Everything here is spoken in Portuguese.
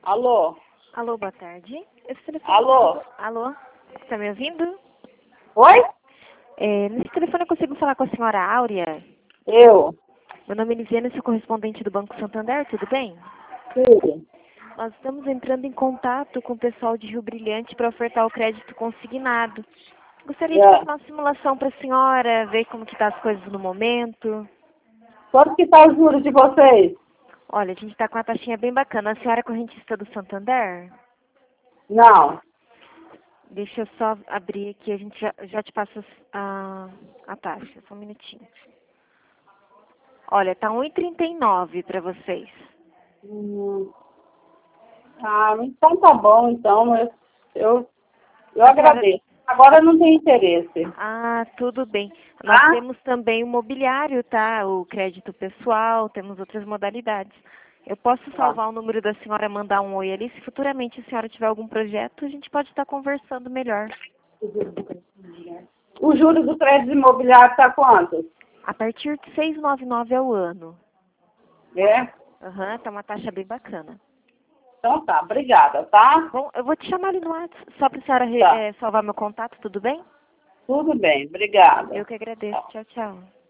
Alô? Alô, boa tarde. Esse telefone... Alô? Alô? Está me ouvindo? Oi? Nesse telefone eu consigo falar com a senhora Áurea? Eu? Meu nome é Lisiane, sou correspondente do Banco Santander, tudo bem? Tudo. Nós estamos entrando em contato com o pessoal de Rio Brilhante para ofertar o crédito consignado. Gostaria de fazer uma simulação para a senhora, ver como que tá as coisas no momento. Quanto que tá os juros de vocês? Olha, a gente está com uma taxinha bem bacana. A senhora é correntista do Santander? Não. Deixa eu só abrir aqui, a gente já te passa a taxa, só um minutinho. Olha, tá 1,39 para vocês. Então tá bom, então. Eu A senhora... agradeço. Agora não tem interesse. Ah, tudo bem. Nós Tá? temos também o mobiliário, tá? O crédito pessoal, temos outras modalidades. Eu posso Tá. salvar o número da senhora, mandar um oi ali. Se futuramente a senhora tiver algum projeto, a gente pode estar conversando melhor. O juros do crédito imobiliário tá quanto? A partir de 6,99 ao ano. É? Aham, tá uma taxa bem bacana. Então tá, obrigada, tá? Bom, eu vou te chamar ali no WhatsApp, só para a senhora Tá. salvar meu contato, tudo bem? Tudo bem, obrigada. Eu que agradeço. Tchau, tchau.